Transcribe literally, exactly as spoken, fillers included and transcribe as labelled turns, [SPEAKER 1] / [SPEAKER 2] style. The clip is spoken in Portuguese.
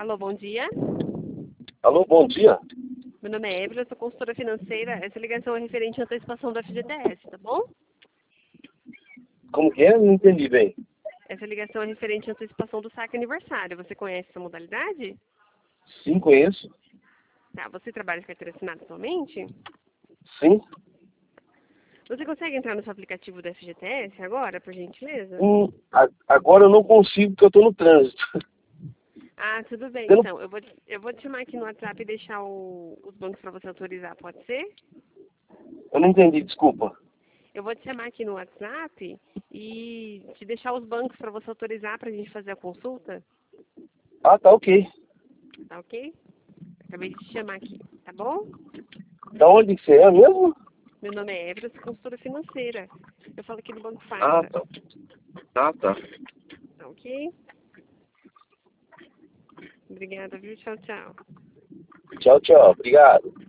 [SPEAKER 1] Alô, bom dia.
[SPEAKER 2] Alô, bom dia.
[SPEAKER 1] Meu nome é Evelyn, eu sou consultora financeira. Essa ligação é referente à antecipação do F G T S, tá bom?
[SPEAKER 2] Como que é? Não entendi bem.
[SPEAKER 1] Essa ligação é referente à antecipação do saque aniversário. Você conhece essa modalidade?
[SPEAKER 2] Sim, conheço.
[SPEAKER 1] Tá, você trabalha de carteira assinada atualmente?
[SPEAKER 2] Sim.
[SPEAKER 1] Você consegue entrar no seu aplicativo do F G T S agora, por gentileza?
[SPEAKER 2] Hum, a- agora eu não consigo porque eu estou no trânsito.
[SPEAKER 1] Ah, tudo bem,
[SPEAKER 2] Eu não,
[SPEAKER 1] então. Eu vou, te- eu vou te chamar aqui no WhatsApp e deixar o- os bancos para você autorizar, pode ser?
[SPEAKER 2] eu não entendi, desculpa.
[SPEAKER 1] Eu vou te chamar aqui no WhatsApp e te deixar os bancos para você autorizar para a gente fazer a consulta,
[SPEAKER 2] Ah, tá ok.
[SPEAKER 1] tá ok? Acabei de te chamar aqui, tá bom?
[SPEAKER 2] Da onde que você é mesmo?
[SPEAKER 1] Meu nome é Évora, sou consultora financeira. Eu falo aqui do Banco
[SPEAKER 2] Ah,
[SPEAKER 1] Fatra,
[SPEAKER 2] tá. Ah, tá.
[SPEAKER 1] tá ok? Obrigada, viu? Tchau, tchau.
[SPEAKER 2] Tchau, tchau. Obrigado.